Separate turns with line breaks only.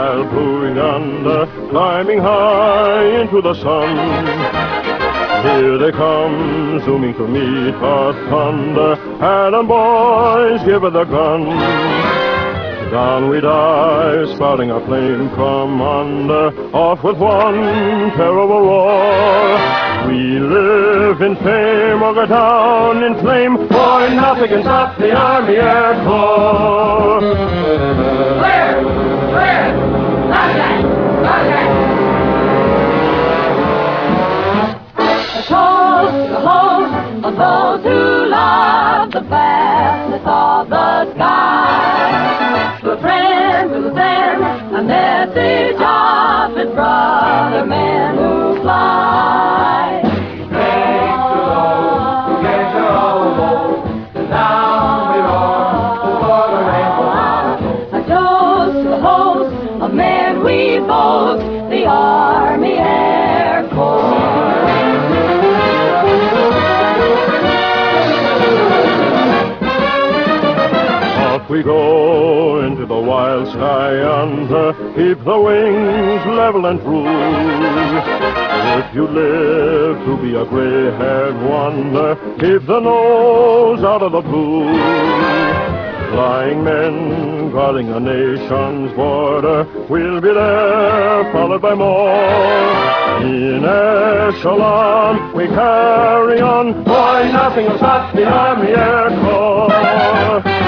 wild blue yonder, climbing high into the sun. Here they come, zooming to meet our thunder. Cannon boys, give it the gun. Down we dive, spouting a flame from under. Off with one terrible roar. We live in fame or go down in flame. Boy, nothing can stop the Army Air Corps.
Clear! Clear! Contact! Contact! Toast to the host of those who love the vastness of the sky. To a friend who sends a message of his brother men who fly.
Thanks to those who get your elbows, and down we roar for the rainbow.
A toast to the host of men we boast, the Army Air Corps.
Off we go into the wild sky yonder. Keep the wings level and true. If you live to be a gray-haired wonder, keep the nose out of the blue. Flying men guarding a nation's border, we'll be there followed by more. In echelon we carry on. Boy, nothing will stop the Army Air Corps.